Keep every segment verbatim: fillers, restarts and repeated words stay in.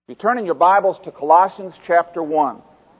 You turn in your Bibles to Colossians chapter one.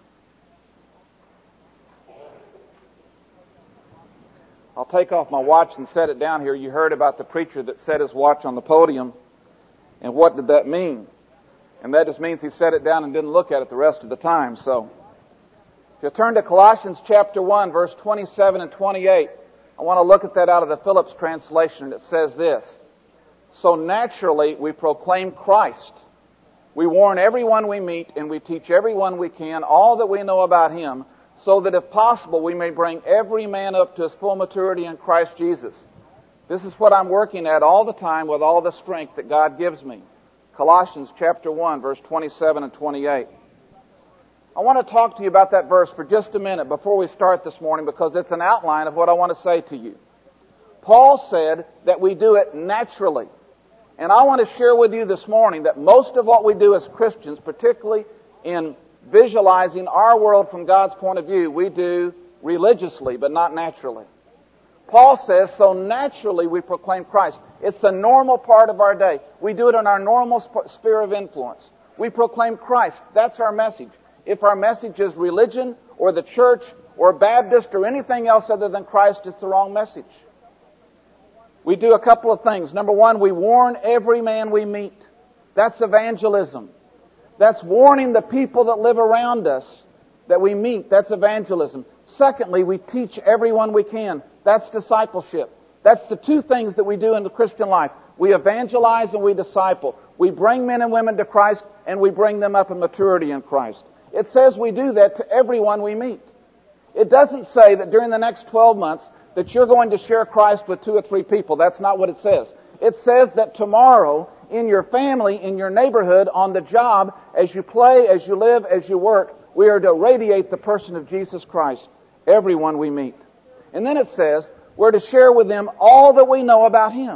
I'll take off my watch and set it down here. You heard about the preacher that set his watch on the podium. And what did that mean? And that just means he set it down and didn't look at it the rest of the time. So, if you turn to Colossians chapter one, verse twenty-seven and twenty-eight, I want to look at that out of the Phillips translation. It says this: So naturally we proclaim Christ. We warn everyone we meet, and we teach everyone we can all that we know about Him, so that if possible we may bring every man up to his full maturity in Christ Jesus. This is what I'm working at all the time with all the strength that God gives me. Colossians chapter one, verse twenty-seven and twenty-eight. I want to talk to you about that verse for just a minute before we start this morning, because it's an outline of what I want to say to you. Paul said that we do it naturally. And I want to share with you this morning that most of what we do as Christians, particularly in visualizing our world from God's point of view, we do religiously, but not naturally. Paul says, so naturally we proclaim Christ. It's a normal part of our day. We do it in our normal sphere of influence. We proclaim Christ. That's our message. If our message is religion or the church or Baptist or anything else other than Christ, it's the wrong message. We do a couple of things. Number one, we warn every man we meet. That's evangelism. That's warning the people that live around us that we meet. That's evangelism. Secondly, we teach everyone we can. That's discipleship. That's the two things that we do in the Christian life. We evangelize and we disciple. We bring men and women to Christ, and we bring them up in maturity in Christ. It says we do that to everyone we meet. It doesn't say that during the next twelve months that you're going to share Christ with two or three people. That's not what it says. It says that tomorrow, in your family, in your neighborhood, on the job, as you play, as you live, as you work, we are to radiate the person of Jesus Christ, everyone we meet. And then it says we're to share with them all that we know about Him.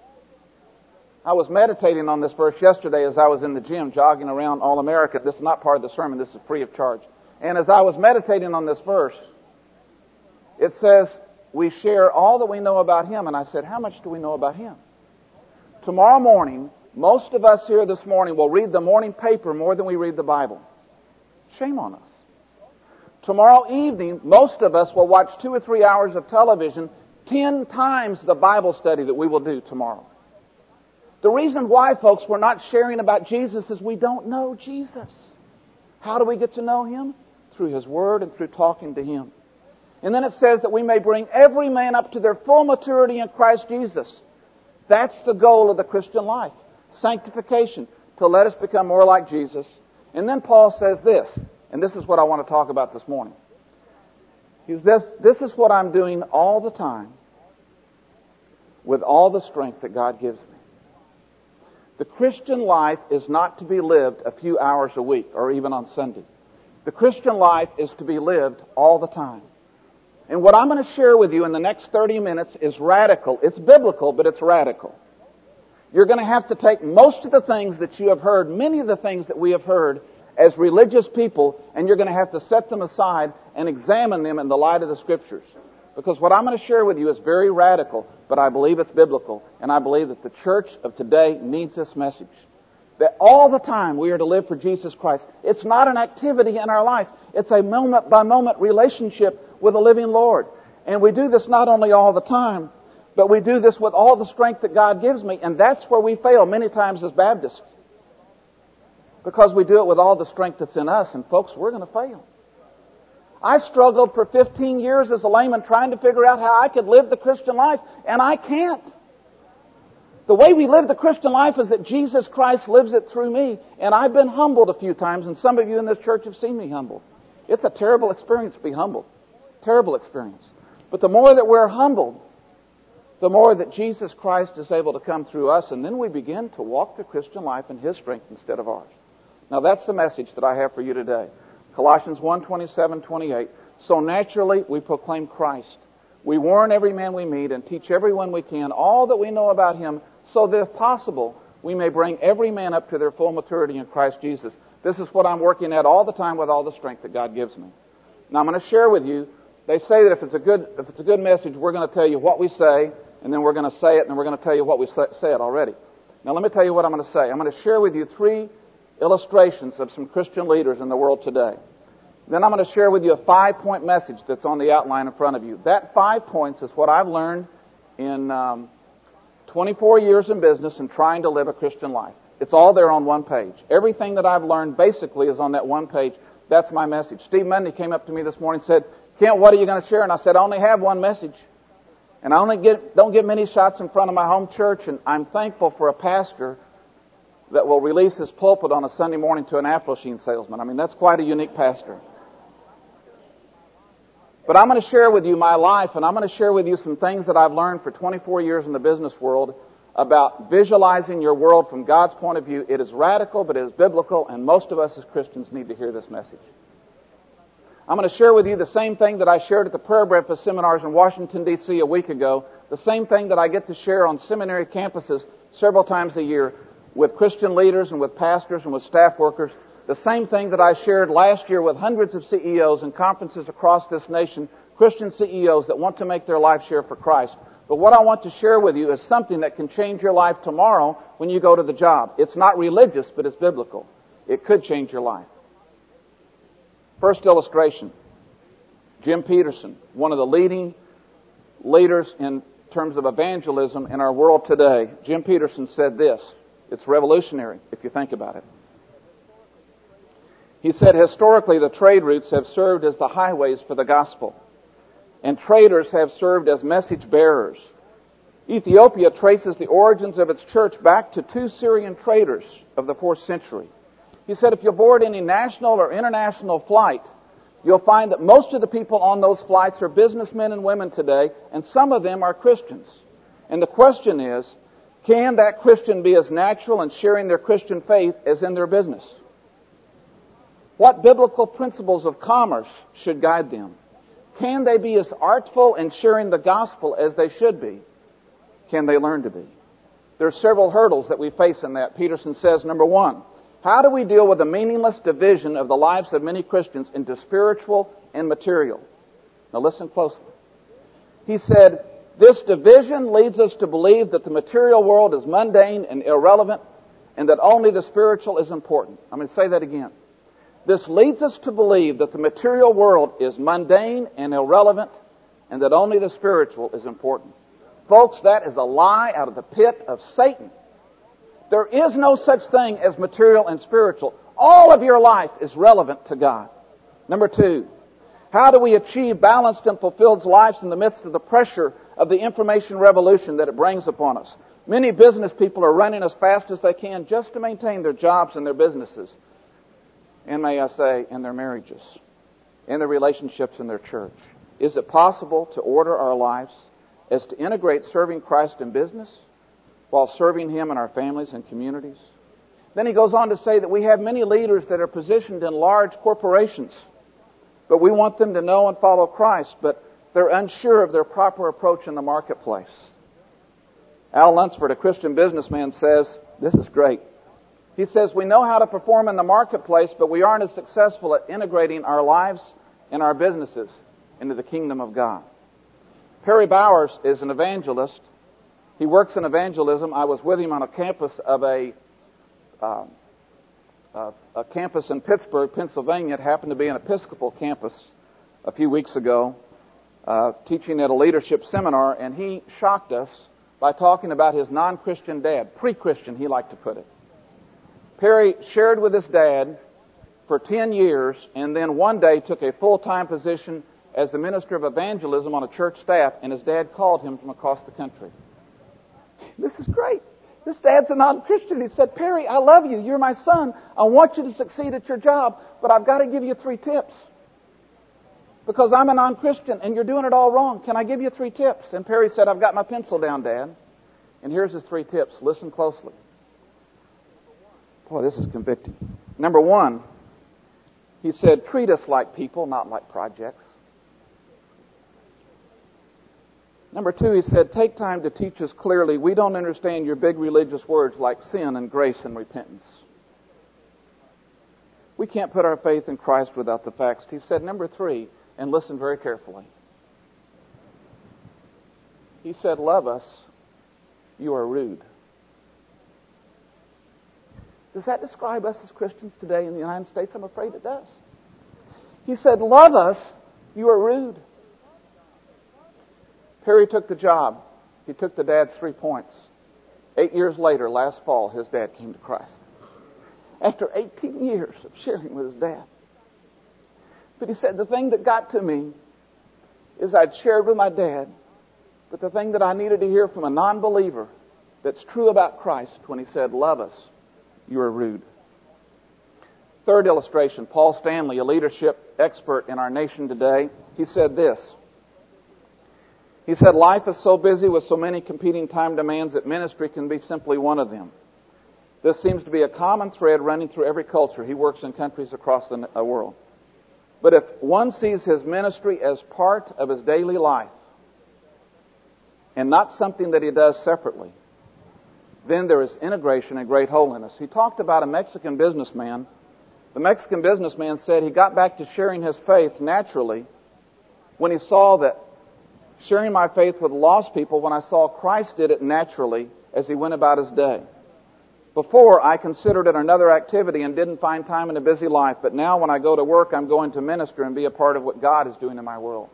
I was meditating on this verse yesterday as I was in the gym, jogging around All America. This is not part of the sermon. This is free of charge. And as I was meditating on this verse, it says we share all that we know about Him. And I said, how much do we know about Him? Tomorrow morning, most of us here this morning will read the morning paper more than we read the Bible. Shame on us. Tomorrow evening, most of us will watch two or three hours of television, ten times the Bible study that we will do tomorrow. The reason why, folks, we're not sharing about Jesus is we don't know Jesus. How do we get to know Him? Through His Word and through talking to Him. And then it says that we may bring every man up to their full maturity in Christ Jesus. That's the goal of the Christian life. Sanctification, to let us become more like Jesus. And then Paul says this, and this is what I want to talk about this morning. He says, this is what I'm doing all the time with all the strength that God gives me. The Christian life is not to be lived a few hours a week or even on Sunday. The Christian life is to be lived all the time. And what I'm going to share with you in the next thirty minutes is radical. It's biblical, but it's radical. You're going to have to take most of the things that you have heard, many of the things that we have heard as religious people, and you're going to have to set them aside and examine them in the light of the Scriptures. Because what I'm going to share with you is very radical, but I believe it's biblical, and I believe that the church of today needs this message. That all the time we are to live for Jesus Christ. It's not an activity in our life. It's a moment-by-moment relationship with the living Lord. And we do this not only all the time, but we do this with all the strength that God gives me. And that's where we fail many times as Baptists. Because we do it with all the strength that's in us. And folks, we're going to fail. I struggled for fifteen years as a layman trying to figure out how I could live the Christian life. And I can't. The way we live the Christian life is that Jesus Christ lives it through me. And I've been humbled a few times. And some of you in this church have seen me humbled. It's a terrible experience to be humbled. Terrible experience. But the more that we're humbled, the more that Jesus Christ is able to come through us, and then we begin to walk the Christian life in His strength instead of ours. Now that's the message that I have for you today. Colossians one, twenty-seven, twenty-eight. So naturally we proclaim Christ. We warn every man we meet and teach everyone we can all that we know about Him, so that if possible we may bring every man up to their full maturity in Christ Jesus. This is what I'm working at all the time with all the strength that God gives me. Now I'm going to share with you. They say that if it's a good if it's a good message, we're going to tell you what we say, and then we're going to say it, and then we're going to tell you what we say it already. Now let me tell you what I'm going to say. I'm going to share with you three illustrations of some Christian leaders in the world today. Then I'm going to share with you a five-point message that's on the outline in front of you. That five points is what I've learned in um, twenty-four years in business and trying to live a Christian life. It's all there on one page. Everything that I've learned basically is on that one page. That's my message. Steve Mundy came up to me this morning and said, Kent, what are you going to share? And I said, I only have one message. And I only get, don't get many shots in front of my home church, and I'm thankful for a pastor that will release his pulpit on a Sunday morning to an apple machine salesman. I mean, that's quite a unique pastor. But I'm going to share with you my life, and I'm going to share with you some things that I've learned for twenty-four years in the business world about visualizing your world from God's point of view. It is radical, but it is biblical, and most of us as Christians need to hear this message. I'm going to share with you the same thing that I shared at the prayer breakfast seminars in Washington, D C a week ago, the same thing that I get to share on seminary campuses several times a year with Christian leaders and with pastors and with staff workers, the same thing that I shared last year with hundreds of C E Os in conferences across this nation, Christian C E Os that want to make their life share for Christ. But what I want to share with you is something that can change your life tomorrow when you go to the job. It's not religious, but it's biblical. It could change your life. First illustration, Jim Peterson, one of the leading leaders in terms of evangelism in our world today. Jim Peterson said this. It's revolutionary if you think about it. He said, historically, the trade routes have served as the highways for the gospel, and traders have served as message bearers. Ethiopia traces the origins of its church back to two Syrian traders of the fourth century. He said, if you board any national or international flight, you'll find that most of the people on those flights are businessmen and women today, and some of them are Christians. And the question is, can that Christian be as natural in sharing their Christian faith as in their business? What biblical principles of commerce should guide them? Can they be as artful in sharing the gospel as they should be? Can they learn to be? There are several hurdles that we face in that. Peterson says, number one, how do we deal with the meaningless division of the lives of many Christians into spiritual and material? Now listen closely. He said, this division leads us to believe that the material world is mundane and irrelevant and that only the spiritual is important. I'm going to say that again. This leads us to believe that the material world is mundane and irrelevant and that only the spiritual is important. Folks, that is a lie out of the pit of Satan. There is no such thing as material and spiritual. All of your life is relevant to God. Number two, how do we achieve balanced and fulfilled lives in the midst of the pressure of the information revolution that it brings upon us? Many business people are running as fast as they can just to maintain their jobs and their businesses. And may I say, in their marriages, in their relationships in their church. Is it possible to order our lives as to integrate serving Christ in business while serving Him in our families and communities? Then he goes on to say that we have many leaders that are positioned in large corporations, but we want them to know and follow Christ, but they're unsure of their proper approach in the marketplace. Al Lunsford, a Christian businessman, says, this is great. He says, we know how to perform in the marketplace, but we aren't as successful at integrating our lives and our businesses into the kingdom of God. Perry Bowers is an evangelist. He works in evangelism. I was with him on a campus of a, uh, uh, a campus in Pittsburgh, Pennsylvania. It happened to be an Episcopal campus a few weeks ago, uh, teaching at a leadership seminar, and he shocked us by talking about his non-Christian dad, pre-Christian, he liked to put it. Perry shared with his dad for ten years and then one day took a full-time position as the minister of evangelism on a church staff, and his dad called him from across the country. This is great. This dad's a non-Christian. He said, Perry, I love you. You're my son. I want you to succeed at your job, but I've got to give you three tips. Because I'm a non-Christian and you're doing it all wrong. Can I give you three tips? And Perry said, I've got my pencil down, Dad. And here's his three tips. Listen closely. Boy, this is convicting. Number one, he said, treat us like people, not like projects. Number two, he said, take time to teach us clearly. We don't understand your big religious words like sin and grace and repentance. We can't put our faith in Christ without the facts. He said, number three, and listen very carefully. He said, love us. You are rude. Does that describe us as Christians today in the United States? I'm afraid it does. He said, love us, you are rude. Perry took the job. He took the dad's three points. Eight years later, last fall, his dad came to Christ. After eighteen years of sharing with his dad. But he said, the thing that got to me is I'd shared with my dad, but the thing that I needed to hear from a non-believer that's true about Christ when he said, love us, you are rude. Third illustration, Paul Stanley, a leadership expert in our nation today, he said this. He said, life is so busy with so many competing time demands that ministry can be simply one of them. This seems to be a common thread running through every culture. He works in countries across the world. But if one sees his ministry as part of his daily life and not something that he does separately, then there is integration and great holiness. He talked about a Mexican businessman. The Mexican businessman said he got back to sharing his faith naturally when he saw that sharing my faith with lost people, when I saw Christ did it naturally as he went about his day. Before, I considered it another activity and didn't find time in a busy life. But now when I go to work, I'm going to minister and be a part of what God is doing in my world.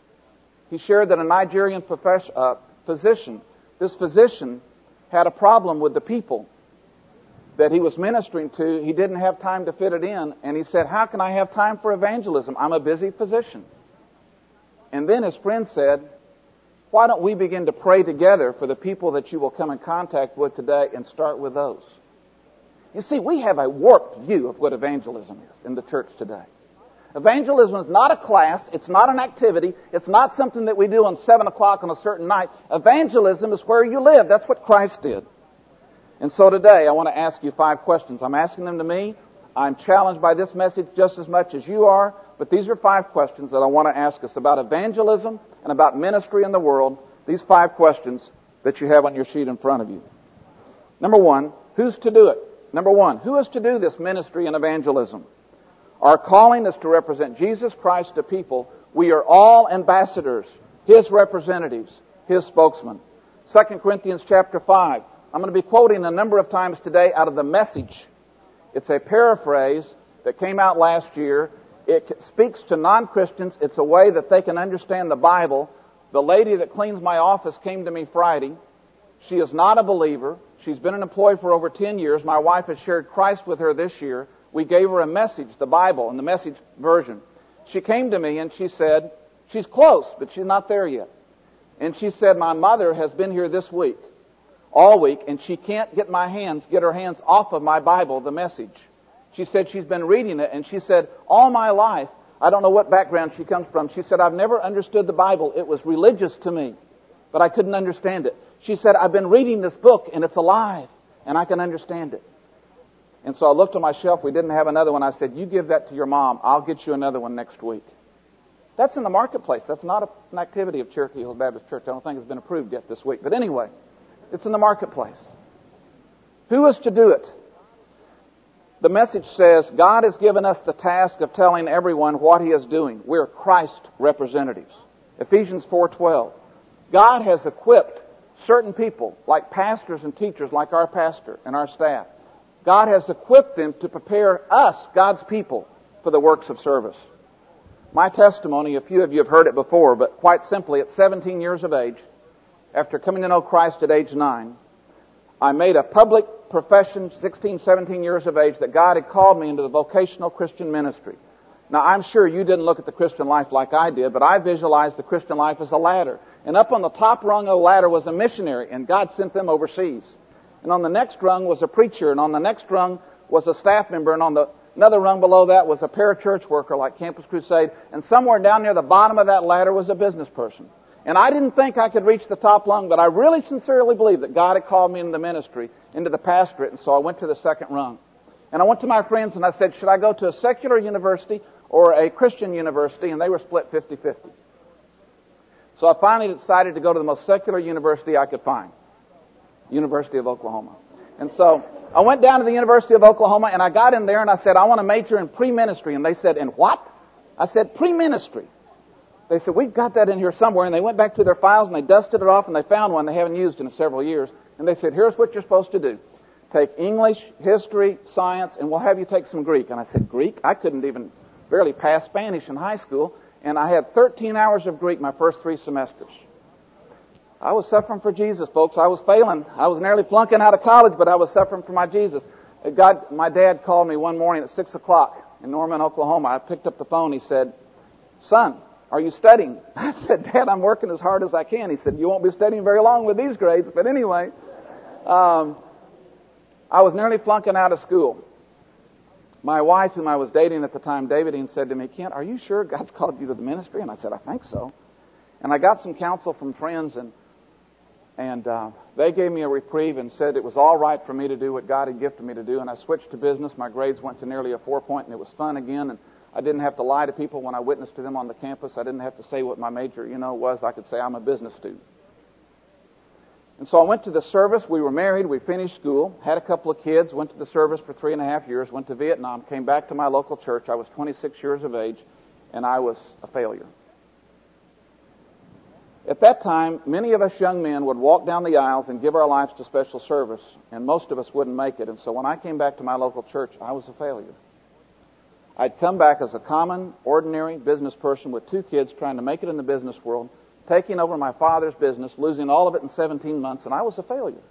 He shared that a Nigerian profess- uh, physician, this physician had a problem with the people that he was ministering to. He didn't have time to fit it in. And he said, how can I have time for evangelism? I'm a busy physician. And then his friend said, why don't we begin to pray together for the people that you will come in contact with today and start with those? You see, we have a warped view of what evangelism is in the church today. Evangelism is not a class. It's not an activity. It's not something that we do on seven o'clock on a certain night. Evangelism is where you live. That's what Christ did. And so today, I want to ask you five questions. I'm asking them to me. I'm challenged by this message just as much as you are. But these are five questions that I want to ask us about evangelism and about ministry in the world. These five questions that you have on your sheet in front of you. Number one, who's to do it? Number one, who is to do this ministry and evangelism? Our calling is to represent Jesus Christ to people. We are all ambassadors, His representatives, His spokesmen. Second Corinthians chapter five. I'm going to be quoting a number of times today out of the Message. It's a paraphrase that came out last year. It speaks to non-Christians. It's a way that they can understand the Bible. The lady that cleans my office came to me Friday. She is not a believer. She's been an employee for over ten years. My wife has shared Christ with her this year. We gave her a message, the Bible, in the Message version. She came to me and she said, she's close, but she's not there yet. And she said, my mother has been here this week, all week, and she can't get my hands, get her hands off of my Bible, the Message. She said she's been reading it, and she said, all my life, I don't know what background she comes from. She said, I've never understood the Bible. It was religious to me, but I couldn't understand it. She said, I've been reading this book, and it's alive, and I can understand it. And so I looked on my shelf. We didn't have another one. I said, you give that to your mom. I'll get you another one next week. That's in the marketplace. That's not a, an activity of Cherokee Hills Baptist Church. I don't think it's been approved yet this week. But anyway, it's in the marketplace. Who is to do it? The Message says, God has given us the task of telling everyone what He is doing. We're Christ representatives. Ephesians four twelve. God has equipped certain people, like pastors and teachers, like our pastor and our staff. God has equipped them to prepare us, God's people, for the works of service. My testimony, a few of you have heard it before, but quite simply, at seventeen years of age, after coming to know Christ at age nine, I made a public profession, sixteen, seventeen years of age, that God had called me into the vocational Christian ministry. Now, I'm sure you didn't look at the Christian life like I did, but I visualized the Christian life as a ladder. And up on the top rung of the ladder was a missionary, and God sent them overseas. And on the next rung was a preacher, and on the next rung was a staff member, and on the another rung below that was a parachurch worker like Campus Crusade, and somewhere down near the bottom of that ladder was a business person. And I didn't think I could reach the top rung, but I really sincerely believed that God had called me into the ministry, into the pastorate, and so I went to the second rung. And I went to my friends and I said, should I go to a secular university or a Christian university? And they were split fifty-fifty. So I finally decided to go to the most secular university I could find, University of Oklahoma. And so I went down to the University of Oklahoma and I got in there and I said, I want to major in pre-ministry. And they said, in what? I said, pre-ministry. They said, we've got that in here somewhere. And they went back to their files and they dusted it off and they found one they haven't used in several years. And they said, here's what you're supposed to do. take English, history, science, and we'll have you take some Greek. And I said, Greek? I couldn't even barely pass Spanish in high school, and I had thirteen hours of Greek my first three semesters. I was suffering for Jesus, folks. I was failing. I was nearly flunking out of college, but I was suffering for my Jesus. God, my dad called me one morning at six o'clock in Norman, Oklahoma. I picked up the phone. He said, son, are you studying? I said, Dad, I'm working as hard as I can. He said, you won't be studying very long with these grades. But anyway, um, I was nearly flunking out of school. My wife, whom I was dating at the time, Davidine, said to me, Kent, are you sure God's called you to the ministry? And I said, I think so. And I got some counsel from friends, and and uh, they gave me a reprieve and said it was all right for me to do what God had gifted me to do. And I switched to business. My grades went to nearly a four point, and it was fun again. And I didn't have to lie to people when I witnessed to them on the campus. I didn't have to say what my major, you know, was. I could say I'm a business student. And so I went to the service. We were married. We finished school, had a couple of kids, went to the service for three and a half years, went to Vietnam, came back to my local church. I was twenty-six years of age, and I was a failure. At that time, many of us young men would walk down the aisles and give our lives to special service, and most of us wouldn't make it. And so when I came back to my local church, I was a failure. I'd come back as a common, ordinary business person with two kids trying to make it in the business world, taking over my father's business, losing all of it in seventeen months, and I was a failure.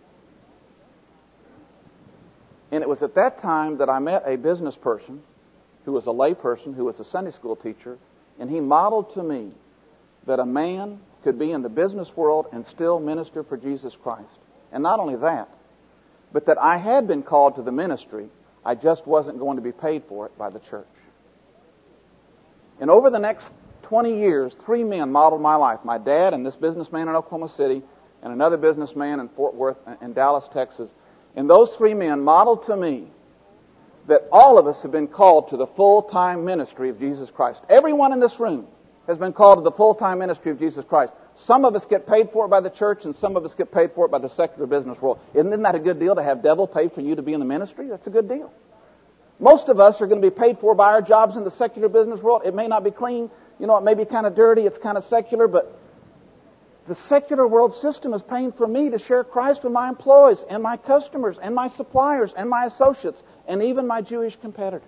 And it was at that time that I met a business person who was a lay person, who was a Sunday school teacher, and he modeled to me that a man could be in the business world and still minister for Jesus Christ. And not only that, but that I had been called to the ministry, I just wasn't going to be paid for it by the church. And over the next twenty years, three men modeled my life. My dad and this businessman in Oklahoma City and another businessman in Fort Worth and Dallas, Texas. And those three men modeled to me that all of us have been called to the full-time ministry of Jesus Christ. Everyone in this room has been called to the full-time ministry of Jesus Christ. Some of us get paid for it by the church, and some of us get paid for it by the secular business world. Isn't that a good deal to have devil pay for you to be in the ministry? That's a good deal. Most of us are going to be paid for by our jobs in the secular business world. It may not be clean. You know, it may be kind of dirty. It's kind of secular, but the secular world system is paying for me to share Christ with my employees and my customers and my suppliers and my associates and even my Jewish competitors.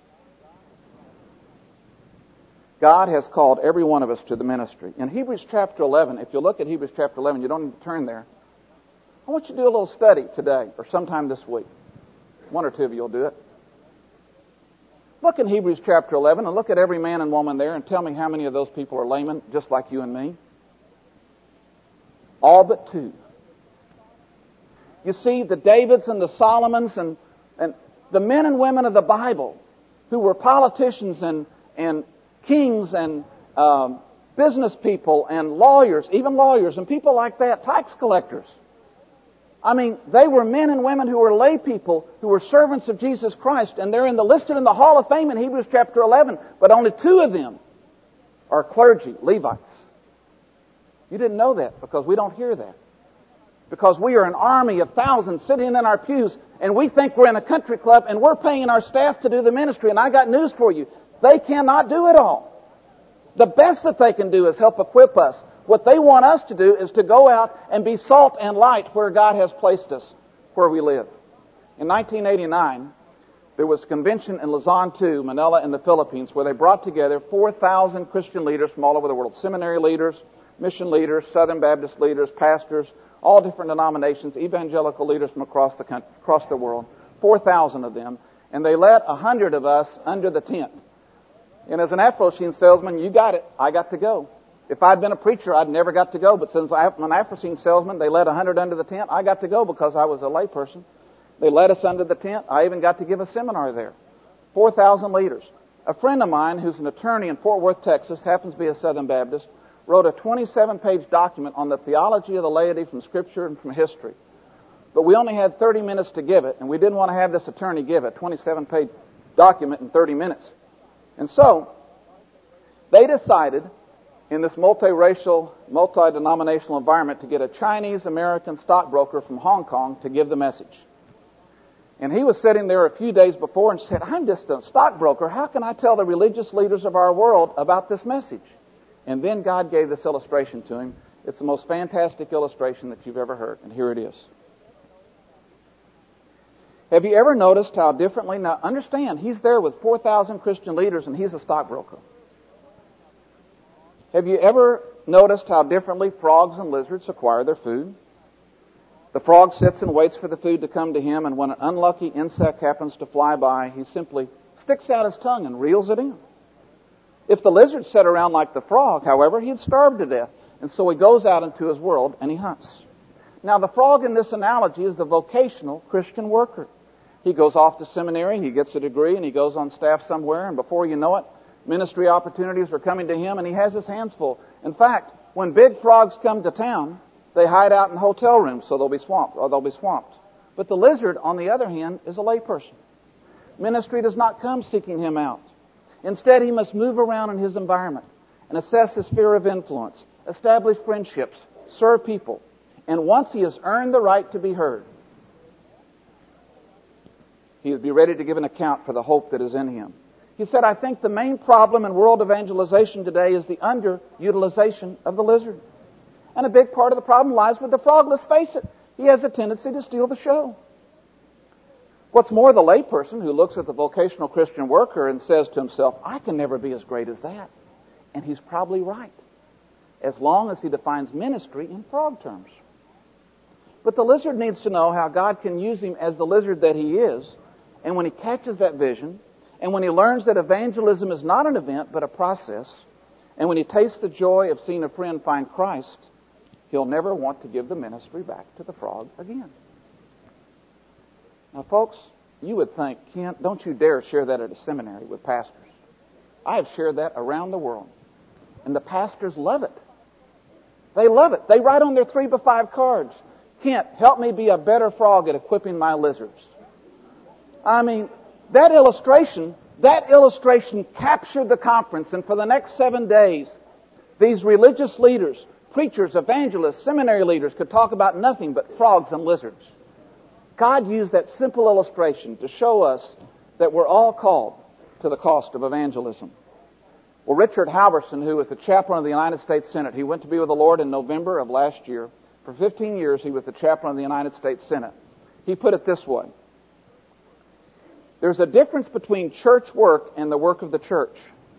God has called every one of us to the ministry. In Hebrews chapter eleven, if you look at Hebrews chapter eleven, you don't need to turn there. I want you to do a little study today or sometime this week. One or two of you will do it. Look in Hebrews chapter eleven and look at every man and woman there and tell me how many of those people are laymen, just like you and me. All but two. You see, the Davids and the Solomons and, and the men and women of the Bible who were politicians and, and kings and um, business people and lawyers, even lawyers and people like that, tax collectors. I mean, they were men and women who were lay people, who were servants of Jesus Christ, and they're in the listed in the Hall of Fame in Hebrews chapter eleven, but only two of them are clergy, Levites. You didn't know that because we don't hear that. Because we are an army of thousands sitting in our pews, and we think we're in a country club, and we're paying our staff to do the ministry, and I got news for you. They cannot do it all. The best that they can do is help equip us. What they want us to do is to go out and be salt and light where God has placed us, where we live. In nineteen eighty-nine, there was a convention in Luzon two, Manila in the Philippines, where they brought together four thousand Christian leaders from all over the world. Seminary leaders, mission leaders, Southern Baptist leaders, pastors, all different denominations, evangelical leaders from across the country, across the world. four thousand of them. And they let one hundred of us under the tent. And as an Afro-Sheen salesman, you got it. I got to go. If I'd been a preacher, I'd never got to go. But since I'm an Afro-Sheen salesman, they let one hundred under the tent. I got to go because I was a layperson. They let us under the tent. I even got to give a seminar there. four thousand leaders. A friend of mine who's an attorney in Fort Worth, Texas, happens to be a Southern Baptist, wrote a twenty-seven page document on the theology of the laity from Scripture and from history. But we only had thirty minutes to give it, and we didn't want to have this attorney give a twenty-seven page document in thirty minutes. And so, they decided in this multiracial, multi-denominational environment to get a Chinese-American stockbroker from Hong Kong to give the message. And he was sitting there a few days before and said, I'm just a stockbroker. How can I tell the religious leaders of our world about this message? And then God gave this illustration to him. It's the most fantastic illustration that you've ever heard. And here it is. Have you ever noticed how differently, now understand, he's there with four thousand Christian leaders and he's a stockbroker. Have you ever noticed how differently frogs and lizards acquire their food? The frog sits and waits for the food to come to him, and when an unlucky insect happens to fly by, he simply sticks out his tongue and reels it in. If the lizard sat around like the frog, however, he'd starve to death, and so he goes out into his world and he hunts. Now, the frog in this analogy is the vocational Christian worker. He goes off to seminary, he gets a degree, and he goes on staff somewhere, and before you know it, ministry opportunities are coming to him, and he has his hands full. In fact, when big frogs come to town, they hide out in hotel rooms so they'll be swamped, or they'll be swamped. But the lizard, on the other hand, is a layperson. Ministry does not come seeking him out. Instead, he must move around in his environment and assess his sphere of influence, establish friendships, serve people. And once he has earned the right to be heard, he will be ready to give an account for the hope that is in him. He said, I think the main problem in world evangelization today is the underutilization of the lizard. And a big part of the problem lies with the frog. Let's face it, he has a tendency to steal the show. What's more, the layperson who looks at the vocational Christian worker and says to himself, I can never be as great as that. And he's probably right, as long as he defines ministry in frog terms. But the lizard needs to know how God can use him as the lizard that he is. And when he catches that vision, and when he learns that evangelism is not an event but a process, and when he tastes the joy of seeing a friend find Christ, he'll never want to give the ministry back to the frog again. Now, folks, you would think, Kent, don't you dare share that at a seminary with pastors. I have shared that around the world. And the pastors love it. They love it. They write on their three by five cards, Kent, help me be a better frog at equipping my lizards. I mean, that illustration, that illustration captured the conference, and for the next seven days, these religious leaders, preachers, evangelists, seminary leaders could talk about nothing but frogs and lizards. God used that simple illustration to show us that we're all called to the cost of evangelism. Well, Richard Halverson, who was the chaplain of the United States Senate, he went to be with the Lord in November of last year. For fifteen years, he was the chaplain of the United States Senate. He put it this way. There's a difference between church work and the work of the church.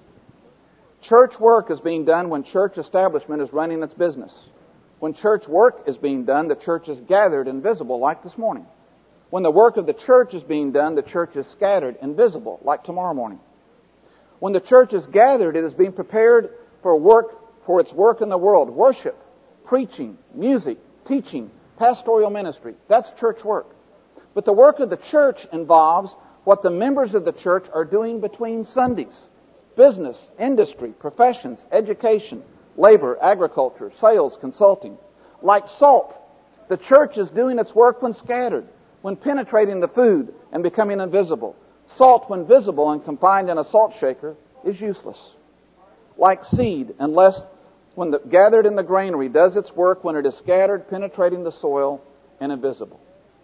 Church work is being done when church establishment is running its business. When church work is being done, the church is gathered and visible, like this morning. When the work of the church is being done, the church is scattered and visible, like tomorrow morning. When the church is gathered, it is being prepared for work, for its work in the world. Worship, preaching, music, teaching, pastoral ministry. That's church work. But the work of the church involves what the members of the church are doing between Sundays. Business, industry, professions, education, labor, agriculture, sales, consulting. Like salt, the church is doing its work when scattered, when penetrating the food and becoming invisible. Salt, when visible and confined in a salt shaker, is useless. Like seed, unless when the, gathered in the granary, does its work when it is scattered, penetrating the soil, and invisible.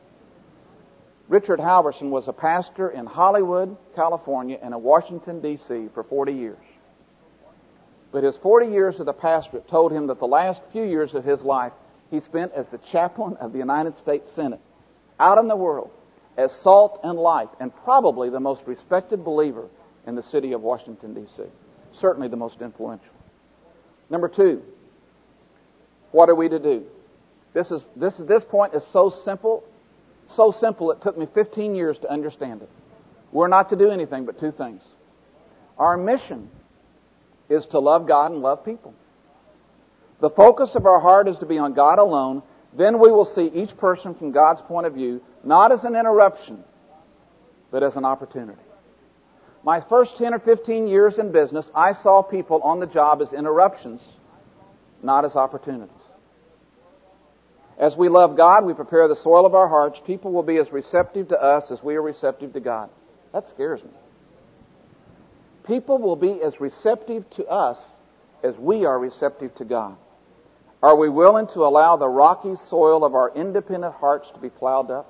Richard Halverson was a pastor in Hollywood, California, and in Washington, D C for forty years. But his forty years of the pastorate told him that the last few years of his life he spent as the chaplain of the United States Senate, out in the world, as salt and light, and probably the most respected believer in the city of Washington, D C Certainly the most influential. Number two, what are we to do? This is this this point is so simple, so simple it took me fifteen years to understand it. We're not to do anything but two things. Our mission is to love God and love people. The focus of our heart is to be on God alone. Then we will see each person from God's point of view, not as an interruption, but as an opportunity. My first ten or fifteen years in business, I saw people on the job as interruptions, not as opportunities. As we love God, we prepare the soil of our hearts. People will be as receptive to us as we are receptive to God. That scares me. People will be as receptive to us as we are receptive to God. Are we willing to allow the rocky soil of our independent hearts to be plowed up?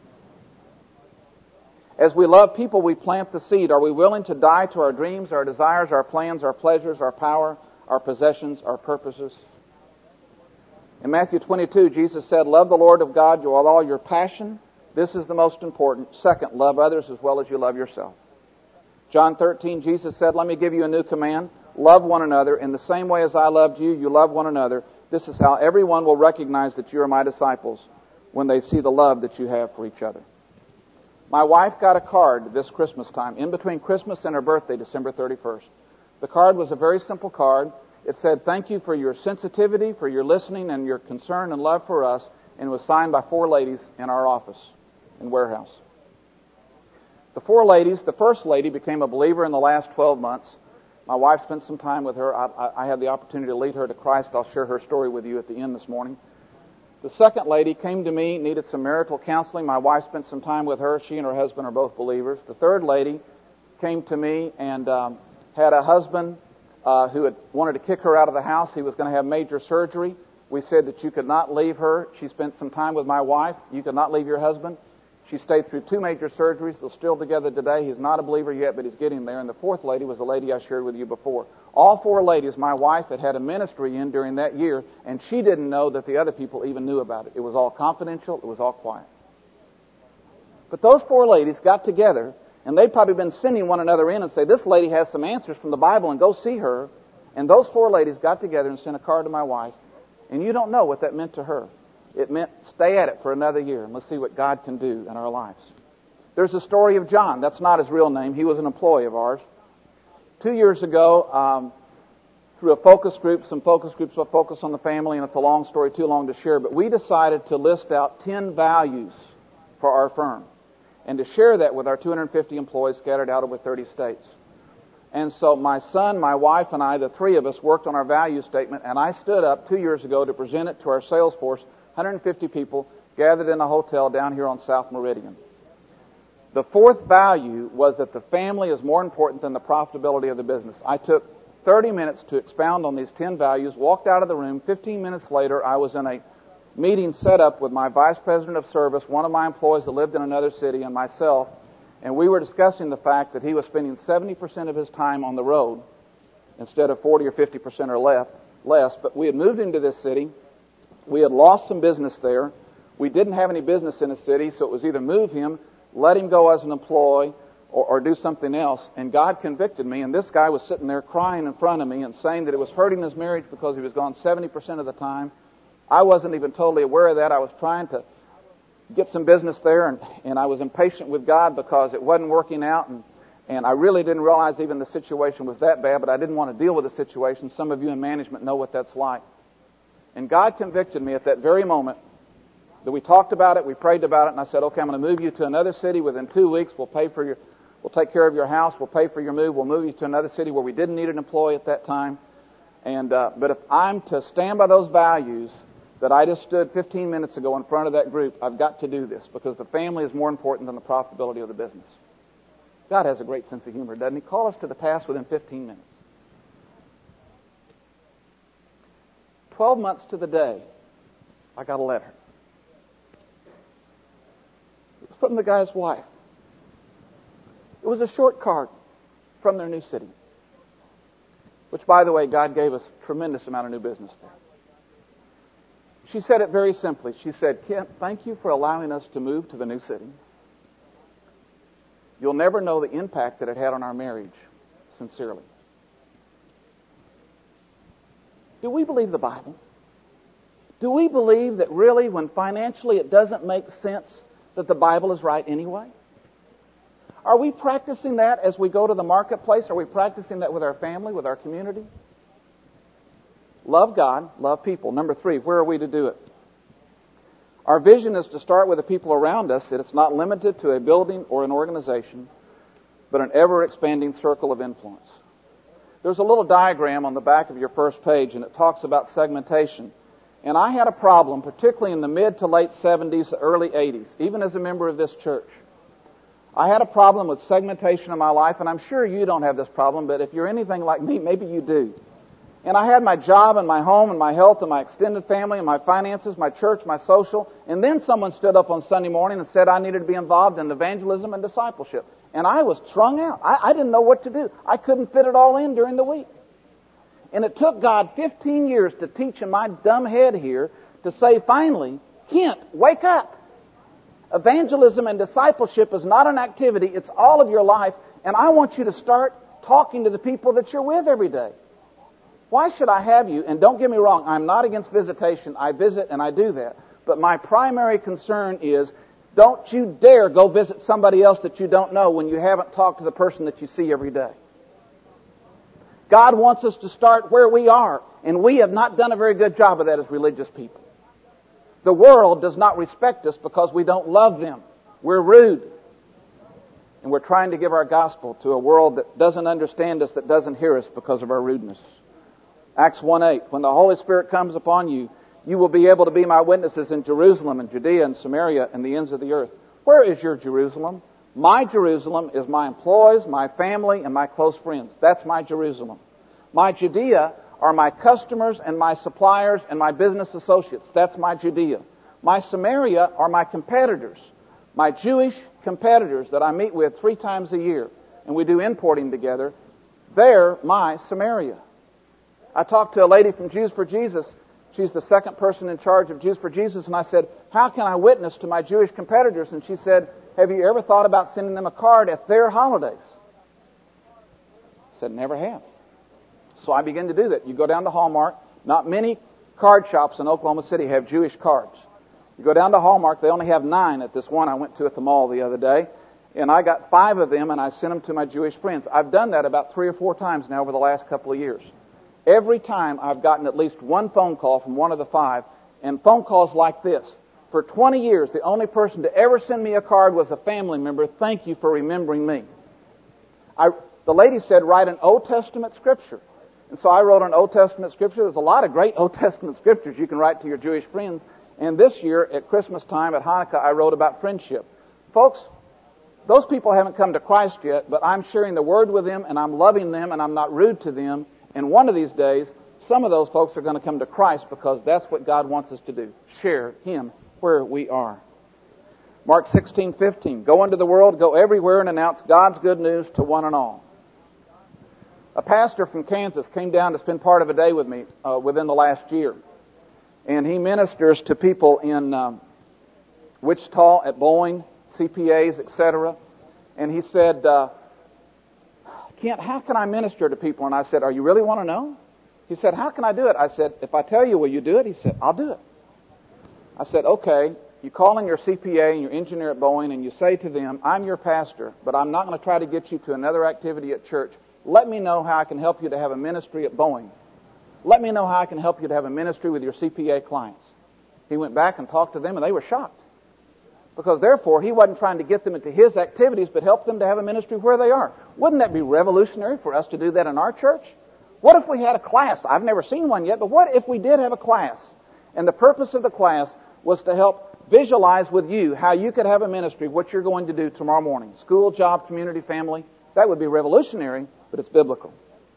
As we love people, we plant the seed. Are we willing to die to our dreams, our desires, our plans, our pleasures, our power, our possessions, our purposes? In Matthew twenty-two, Jesus said, love the Lord of God with all your passion, This is the most important. Second, love others as well as you love yourself. John thirteen, Jesus said, let me give you a new command. Love one another. In the same way as I loved you, you love one another. This is how everyone will recognize that you are my disciples, when they see the love that you have for each other. My wife got a card this Christmas time, in between Christmas and her birthday, December thirty-first. The card was a very simple card. It said, thank you for your sensitivity, for your listening, and your concern and love for us, and it was signed by four ladies in our office and warehouse. The four ladies, the first lady became a believer in the last twelve months. My wife spent some time with her. I, I, I had the opportunity to lead her to Christ. I'll share her story with you at the end this morning. The second lady came to me, needed some marital counseling. My wife spent some time with her. She and her husband are both believers. The third lady came to me and um, had a husband uh, who had wanted to kick her out of the house. He was going to have major surgery. We said that you could not leave her. She spent some time with my wife. You could not leave your husband. She stayed through two major surgeries. They're still together today. He's not a believer yet, but he's getting there. And the fourth lady was the lady I shared with you before. All four ladies my wife had had a ministry in during that year, and she didn't know that the other people even knew about it. It was all confidential. It was all quiet. But those four ladies got together, and they'd probably been sending one another in and say, this lady has some answers from the Bible, and go see her. And those four ladies got together and sent a card to my wife. And you don't know what that meant to her. It meant stay at it for another year, and let's see what God can do in our lives. There's the story of John. That's not his real name. He was an employee of ours. Two years ago, um, through a focus group, some focus groups will focus on the family, and it's a long story, too long to share, but we decided to list out ten values for our firm and to share that with our two hundred fifty employees scattered out over thirty states. And so my son, my wife, and I, the three of us, worked on our value statement, and I stood up two years ago to present it to our sales force, one hundred fifty people gathered in a hotel down here on South Meridian. The fourth value was that the family is more important than the profitability of the business. I took thirty minutes to expound on these ten values, walked out of the room. fifteen minutes later, I was in a meeting set up with my vice president of service, one of my employees that lived in another city, and myself, and we were discussing the fact that he was spending seventy percent of his time on the road instead of forty or fifty percent or less, less. But we had moved into this city. We had lost some business there. We didn't have any business in the city, so it was either move him, let him go as an employee, or, or do something else. And God convicted me, and this guy was sitting there crying in front of me and saying that it was hurting his marriage because he was gone seventy percent of the time. I wasn't even totally aware of that. I was trying to get some business there, and, and I was impatient with God because it wasn't working out, and, and I really didn't realize even the situation was that bad, but I didn't want to deal with the situation. Some of you in management know what that's like. And God convicted me at that very moment that we talked about it, we prayed about it, and I said, okay, I'm going to move you to another city within two weeks. We'll pay for your, we'll take care of your house. We'll pay for your move. We'll move you to another city where we didn't need an employee at that time. And uh, but if I'm to stand by those values that I just stood fifteen minutes ago in front of that group, I've got to do this because the family is more important than the profitability of the business. God has a great sense of humor, doesn't he? Call us to the task within fifteen minutes. Twelve months to the day, I got a letter. It was from the guy's wife. It was a short card from their new city, which, by the way, God gave us a tremendous amount of new business there. She said it very simply. She said, Kent, thank you for allowing us to move to the new city. You'll never know the impact that it had on our marriage. Sincerely. Do we believe the Bible? Do we believe that really when financially it doesn't make sense that the Bible is right anyway? Are we practicing that as we go to the marketplace? Are we practicing that with our family, with our community? Love God, love people. Number three, where are we to do it? Our vision is to start with the people around us, that it's not limited to a building or an organization, but an ever-expanding circle of influence. There's a little diagram on the back of your first page, and it talks about segmentation. And I had a problem, particularly in the mid to late seventies, early eighties, even as a member of this church. I had a problem with segmentation in my life, and I'm sure you don't have this problem, but if you're anything like me, maybe you do. And I had my job and my home and my health and my extended family and my finances, my church, my social, and then someone stood up on Sunday morning and said I needed to be involved in evangelism and discipleship. And I was strung out. I, I didn't know what to do. I couldn't fit it all in during the week. And it took God fifteen years to teach in my dumb head here to say, finally, Kent, wake up. Evangelism and discipleship is not an activity. It's all of your life. And I want you to start talking to the people that you're with every day. Why should I have you? And don't get me wrong, I'm not against visitation. I visit and I do that. But my primary concern is, don't you dare go visit somebody else that you don't know when you haven't talked to the person that you see every day. God wants us to start where we are, and we have not done a very good job of that as religious people. The world does not respect us because we don't love them. We're rude. And we're trying to give our gospel to a world that doesn't understand us, that doesn't hear us because of our rudeness. Acts one eight, when the Holy Spirit comes upon you, you will be able to be my witnesses in Jerusalem and Judea and Samaria and the ends of the earth. Where is your Jerusalem? My Jerusalem is my employees, my family, and my close friends. That's my Jerusalem. My Judea are my customers and my suppliers and my business associates. That's my Judea. My Samaria are my competitors, my Jewish competitors that I meet with three times a year, and we do importing together. They're my Samaria. I talked to a lady from Jews for Jesus. She's the second person in charge of Jews for Jesus, and I said, how can I witness to my Jewish competitors? And she said, have you ever thought about sending them a card at their holidays? I said, never have. So I began to do that. You go down to Hallmark. Not many card shops in Oklahoma City have Jewish cards. You go down to Hallmark. They only have nine at this one I went to at the mall the other day. And I got five of them, and I sent them to my Jewish friends. I've done that about three or four times now over the last couple of years. Every time I've gotten at least one phone call from one of the five, and phone calls like this. For twenty years, the only person to ever send me a card was a family member. Thank you for remembering me. I, the lady said, write an Old Testament scripture. And so I wrote an Old Testament scripture. There's a lot of great Old Testament scriptures you can write to your Jewish friends. And this year, at Christmas time, at Hanukkah, I wrote about friendship. Folks, those people haven't come to Christ yet, but I'm sharing the Word with them, and I'm loving them, and I'm not rude to them. And one of these days, some of those folks are going to come to Christ because that's what God wants us to do. Share Him where we are. Mark sixteen fifteen. Go into the world, go everywhere, and announce God's good news to one and all. A pastor from Kansas came down to spend part of a day with me uh, within the last year. And he ministers to people in um, Wichita, at Boeing, C P As, et cetera. And he said, uh, Kent, how can I minister to people? And I said, are you really want to know? He said, how can I do it? I said, if I tell you, will you do it? He said, I'll do it. I said, okay. You call in your C P A and your engineer at Boeing, and you say to them, I'm your pastor, but I'm not going to try to get you to another activity at church. Let me know how I can help you to have a ministry at Boeing. Let me know how I can help you to have a ministry with your C P A clients. He went back and talked to them, and they were shocked. Because therefore, he wasn't trying to get them into his activities, but help them to have a ministry where they are. Wouldn't that be revolutionary for us to do that in our church? What if we had a class? I've never seen one yet, but what if we did have a class? And the purpose of the class was to help visualize with you how you could have a ministry, what you're going to do tomorrow morning. School, job, community, family. That would be revolutionary, but it's biblical.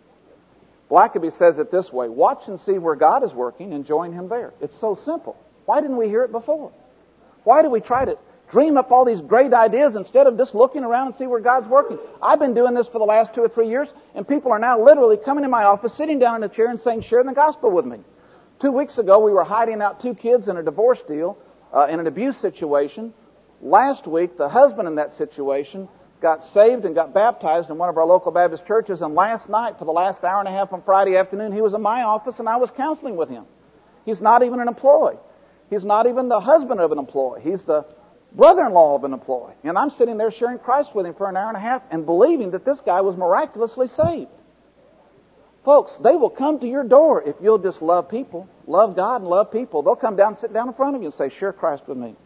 Blackaby says it this way: watch and see where God is working and join Him there. It's so simple. Why didn't we hear it before? Why do we try to dream up all these great ideas instead of just looking around and see where God's working? I've been doing this for the last two or three years, and people are now literally coming in my office, sitting down in a chair and saying, share the gospel with me. Two weeks ago, we were hiding out two kids in a divorce deal, uh, in an abuse situation. Last week, the husband in that situation got saved and got baptized in one of our local Baptist churches, and last night, for the last hour and a half on Friday afternoon, he was in my office and I was counseling with him. He's not even an employee. He's not even the husband of an employee. He's the brother-in-law of an employee. And I'm sitting there sharing Christ with him for an hour and a half and believing that this guy was miraculously saved. Folks, they will come to your door if you'll just love people, love God and love people. They'll come down and sit down in front of you and say, share Christ with me.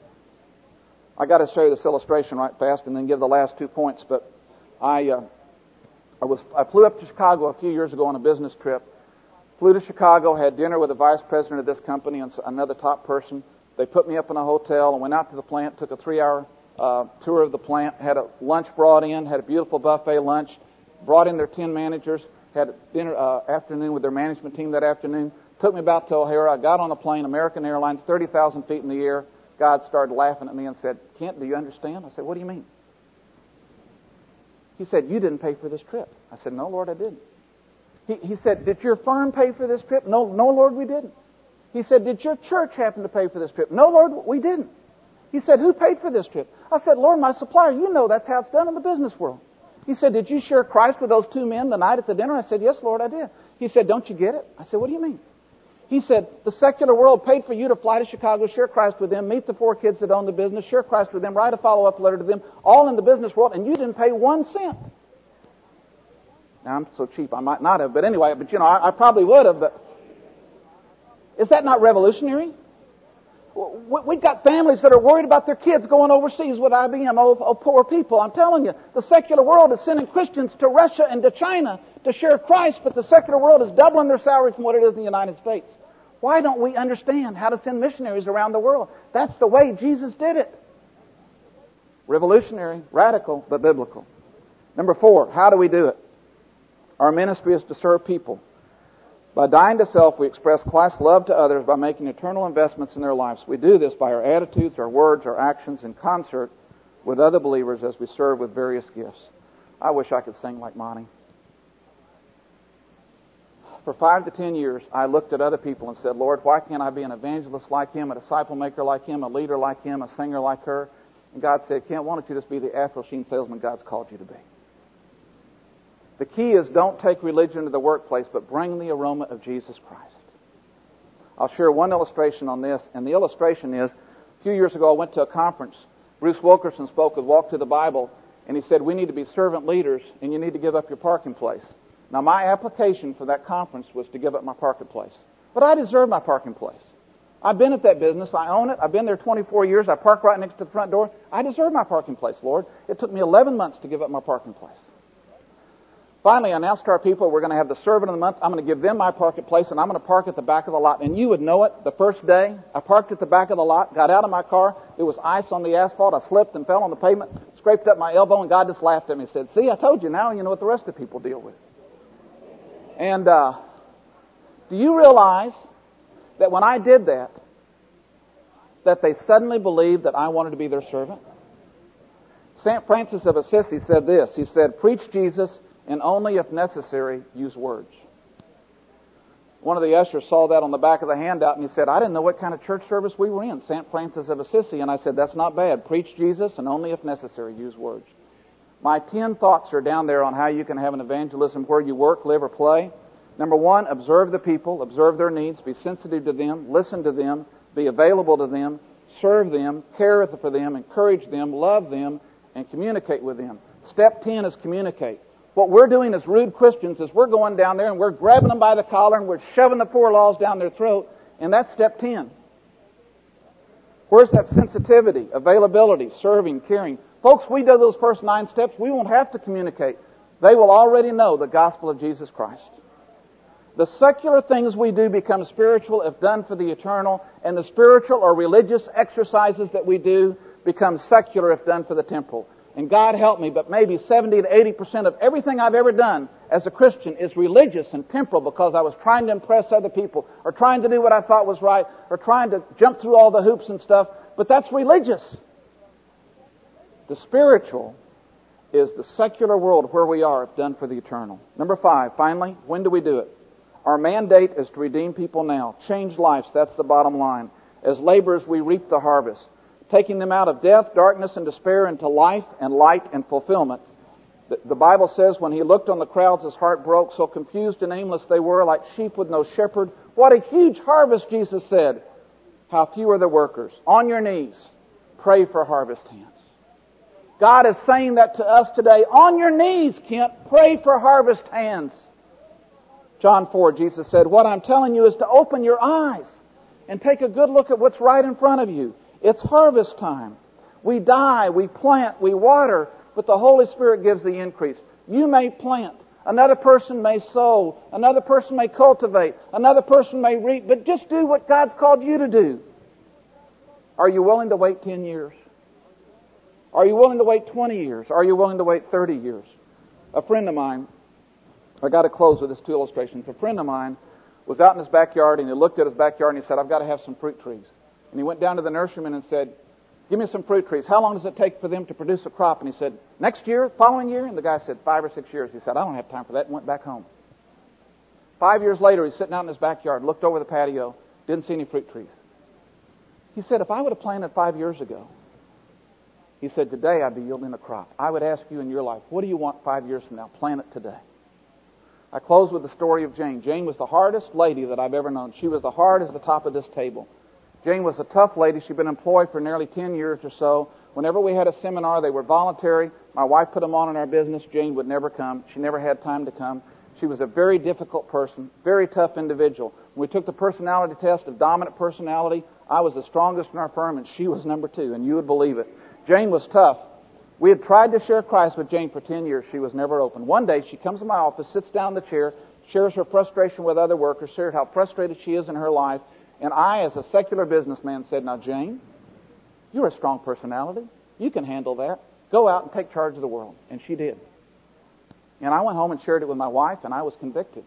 I got to show you this illustration right fast and then give the last two points. But I, uh, I was I flew up to Chicago a few years ago on a business trip. Flew to Chicago, had dinner with the vice president of this company and another top person. They put me up in a hotel and went out to the plant, took a three-hour uh, tour of the plant, had a lunch brought in, had a beautiful buffet lunch, brought in their ten managers, had a dinner uh, afternoon with their management team that afternoon, took me back to O'Hara. I got on the plane, American Airlines, thirty thousand feet in the air. God started laughing at me and said, Kent, do you understand? I said, what do you mean? He said, you didn't pay for this trip. I said, no, Lord, I didn't. He, he said, did your firm pay for this trip? No, no, Lord, we didn't. He said, did your church happen to pay for this trip? No, Lord, we didn't. He said, who paid for this trip? I said, Lord, my supplier. You know that's how it's done in the business world. He said, did you share Christ with those two men the night at the dinner? I said, yes, Lord, I did. He said, don't you get it? I said, what do you mean? He said, the secular world paid for you to fly to Chicago, share Christ with them, meet the four kids that own the business, share Christ with them, write a follow-up letter to them, all in the business world, and you didn't pay one cent. Now, I'm so cheap, I might not have, but anyway, but you know, I, I probably would have, but is that not revolutionary? We've got families that are worried about their kids going overseas with I B M. Oh, oh, poor people. I'm telling you, the secular world is sending Christians to Russia and to China to share Christ, but the secular world is doubling their salary from what it is in the United States. Why don't we understand how to send missionaries around the world? That's the way Jesus did it. Revolutionary, radical, but biblical. Number four, how do we do it? Our ministry is to serve people. By dying to self, we express Christ's love to others by making eternal investments in their lives. We do this by our attitudes, our words, our actions in concert with other believers as we serve with various gifts. I wish I could sing like Monty. For five to ten years, I looked at other people and said, Lord, why can't I be an evangelist like him, a disciple maker like him, a leader like him, a singer like her? And God said, Kent, why don't you just be the Afro Sheen salesman God's called you to be? The key is don't take religion to the workplace, but bring the aroma of Jesus Christ. I'll share one illustration on this, and the illustration is, a few years ago I went to a conference. Bruce Wilkerson spoke with Walk to the Bible, and he said, we need to be servant leaders, and you need to give up your parking place. Now, my application for that conference was to give up my parking place. But I deserve my parking place. I've been at that business. I own it. I've been there twenty-four years. I park right next to the front door. I deserve my parking place, Lord. It took me eleven months to give up my parking place. Finally, I announced to our people we're going to have the servant of the month. I'm going to give them my parking place, and I'm going to park at the back of the lot. And you would know it. The first day, I parked at the back of the lot, got out of my car. There was ice on the asphalt. I slipped and fell on the pavement, scraped up my elbow, and God just laughed at me and said, see, I told you, now you know what the rest of the people deal with. And uh, do you realize that when I did that, that they suddenly believed that I wanted to be their servant? Saint Francis of Assisi said this. He said, preach Jesus, and only if necessary, use words. One of the ushers saw that on the back of the handout, and he said, I didn't know what kind of church service we were in, Saint Francis of Assisi. And I said, that's not bad. Preach Jesus, and only if necessary, use words. My ten thoughts are down there on how you can have an evangelism where you work, live, or play. Number one, observe the people, observe their needs, be sensitive to them, listen to them, be available to them, serve them, care for them, encourage them, love them, and communicate with them. Step ten is communicate. What we're doing as rude Christians is we're going down there and we're grabbing them by the collar and we're shoving the four laws down their throat, and that's step ten. Where's that sensitivity, availability, serving, caring? Folks, we do those first nine steps, we won't have to communicate. They will already know the gospel of Jesus Christ. The secular things we do become spiritual if done for the eternal, and the spiritual or religious exercises that we do become secular if done for the temporal. And God help me, but maybe seventy to eighty percent of everything I've ever done as a Christian is religious and temporal because I was trying to impress other people or trying to do what I thought was right or trying to jump through all the hoops and stuff. But that's religious. The spiritual is the secular world where we are if done for the eternal. Number five, finally, when do we do it? Our mandate is to redeem people now. Change lives, that's the bottom line. As laborers, we reap the harvest, taking them out of death, darkness, and despair into life and light and fulfillment. The, the Bible says when he looked on the crowds, his heart broke. So confused and aimless they were, like sheep with no shepherd. What a huge harvest, Jesus said. How few are the workers. On your knees, pray for harvest hands. God is saying that to us today. On your knees, Kent, pray for harvest hands. John four, Jesus said, what I'm telling you is to open your eyes and take a good look at what's right in front of you. It's harvest time. We die, we plant, we water, but the Holy Spirit gives the increase. You may plant. Another person may sow. Another person may cultivate. Another person may reap. But just do what God's called you to do. Are you willing to wait ten years? Are you willing to wait twenty years? Are you willing to wait thirty years? A friend of mine, I got to close with this two illustrations. A friend of mine was out in his backyard, and he looked at his backyard and he said, I've got to have some fruit trees. And he went down to the nurseryman and said, give me some fruit trees. How long does it take for them to produce a crop? And he said, next year, following year? And the guy said, five or six years. He said, I don't have time for that, and went back home. Five years later, he's sitting out in his backyard, looked over the patio, didn't see any fruit trees. He said, if I would have planted five years ago, He said, today I'd be yielding a crop. I would ask you in your life, what do you want five years from now? Plant it today. I close with the story of Jane. Jane was the hardest lady that I've ever known. She was the hard as the top of this table. Jane was a tough lady. She'd been employed for nearly ten years or so. Whenever we had a seminar, they were voluntary. My wife put them on in our business. Jane would never come. She never had time to come. She was a very difficult person, very tough individual. When we took the personality test of dominant personality, I was the strongest in our firm, and she was number two, and you would believe it. Jane was tough. We had tried to share Christ with Jane for ten years. She was never open. One day, she comes to my office, sits down in the chair, shares her frustration with other workers, shares how frustrated she is in her life. And I, as a secular businessman, said, now, Jane, you're a strong personality. You can handle that. Go out and take charge of the world. And she did. And I went home and shared it with my wife, and I was convicted.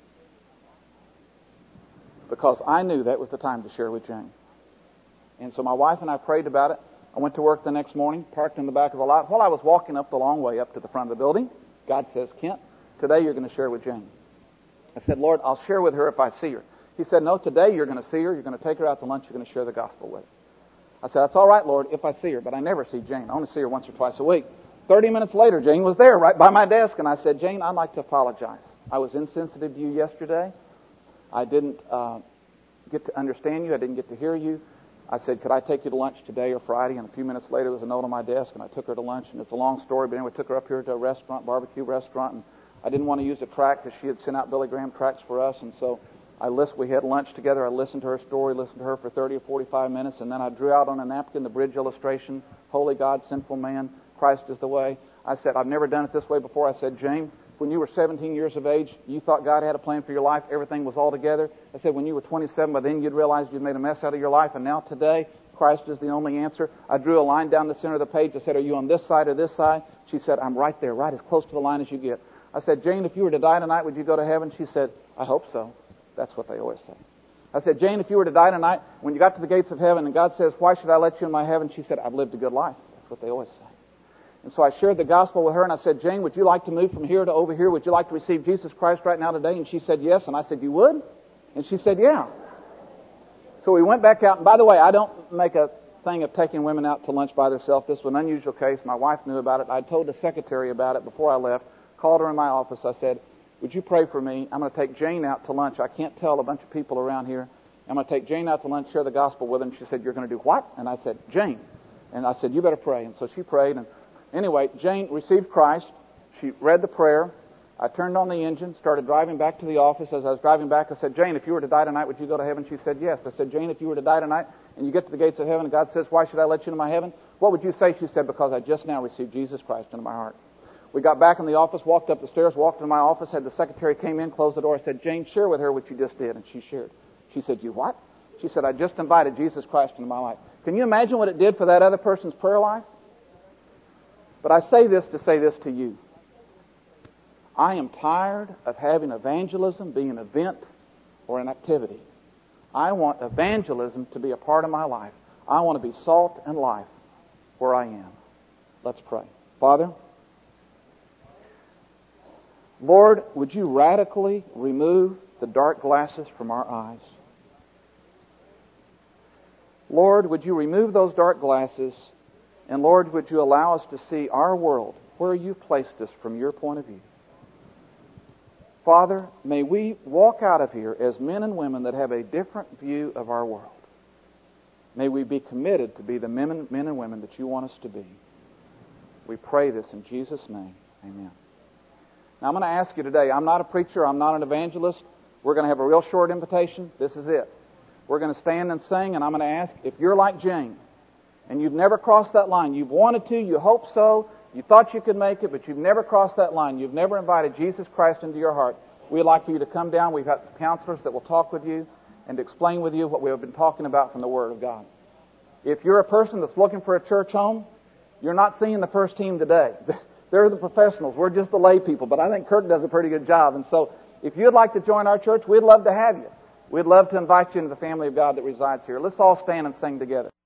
Because I knew that was the time to share with Jane. And so my wife and I prayed about it. I went to work the next morning, parked in the back of the lot. While I was walking up the long way up to the front of the building, God says, Kent, today you're going to share with Jane. I said, Lord, I'll share with her if I see her. He said, no, today you're going to see her. You're going to take her out to lunch. You're going to share the gospel with her. I said, that's all right, Lord, if I see her. But I never see Jane. I only see her once or twice a week. Thirty minutes later, Jane was there right by my desk. And I said, Jane, I'd like to apologize. I was insensitive to you yesterday. I didn't uh, get to understand you. I didn't get to hear you. I said, could I take you to lunch today or Friday? And a few minutes later, there was a note on my desk, and I took her to lunch. And it's a long story, but anyway, took her up here to a restaurant, barbecue restaurant. And I didn't want to use a tract because she had sent out Billy Graham tracts for us. And so I list, we had lunch together. I listened to her story, listened to her for thirty or forty-five minutes, and then I drew out on a napkin the bridge illustration, Holy God, Sinful Man, Christ is the way. I said, I've never done it this way before. I said, Jane, when you were seventeen years of age, you thought God had a plan for your life. Everything was all together. I said, when you were twenty-seven, by then you'd realized you'd made a mess out of your life, and now today, Christ is the only answer. I drew a line down the center of the page. I said, are you on this side or this side? She said, I'm right there, right as close to the line as you get. I said, Jane, if you were to die tonight, would you go to heaven? She said, I hope so. That's what they always say. I said, Jane, if you were to die tonight, when you got to the gates of heaven and God says, why should I let you in my heaven? She said, I've lived a good life. That's what they always say. And so I shared the gospel with her, and I said, Jane, would you like to move from here to over here? Would you like to receive Jesus Christ right now today? And she said, yes. And I said, you would? And she said, yeah. So we went back out. And by the way, I don't make a thing of taking women out to lunch by themselves. This was an unusual case. My wife knew about it. I told the secretary about it before I left. Called her in my office. I said, would you pray for me? I'm going to take Jane out to lunch. I can't tell a bunch of people around here. I'm going to take Jane out to lunch, share the gospel with her. And she said, you're going to do what? And I said, Jane. And I said, you better pray. And so she prayed. And anyway, Jane received Christ. She read the prayer. I turned on the engine, started driving back to the office. As I was driving back, I said, Jane, if you were to die tonight, would you go to heaven? She said, yes. I said, Jane, if you were to die tonight and you get to the gates of heaven and God says, why should I let you into my heaven? What would you say? She said, because I just now received Jesus Christ into my heart. We got back in the office, walked up the stairs, walked into my office, had the secretary came in, closed the door. I said, Jane, share with her what you just did. And she shared. She said, you what? She said, I just invited Jesus Christ into my life. Can you imagine what it did for that other person's prayer life? But I say this to say this to you. I am tired of having evangelism be an event or an activity. I want evangelism to be a part of my life. I want to be salt and life where I am. Let's pray. Father, Lord, would you radically remove the dark glasses from our eyes? Lord, would you remove those dark glasses, and Lord, would you allow us to see our world where you've placed us from your point of view? Father, may we walk out of here as men and women that have a different view of our world. May we be committed to be the men, men and women that you want us to be. We pray this in Jesus' name. Amen. Now I'm going to ask you today, I'm not a preacher, I'm not an evangelist. We're going to have a real short invitation. This is it. We're going to stand and sing, and I'm going to ask, if you're like Jane, and you've never crossed that line, you've wanted to, you hope so, you thought you could make it, but you've never crossed that line, you've never invited Jesus Christ into your heart, we'd like for you to come down. We've got counselors that will talk with you and explain with you what we have been talking about from the Word of God. If you're a person that's looking for a church home, you're not seeing the first team today. They're the professionals. We're just the lay people. But I think Kirk does a pretty good job. And so if you'd like to join our church, we'd love to have you. We'd love to invite you into the family of God that resides here. Let's all stand and sing together.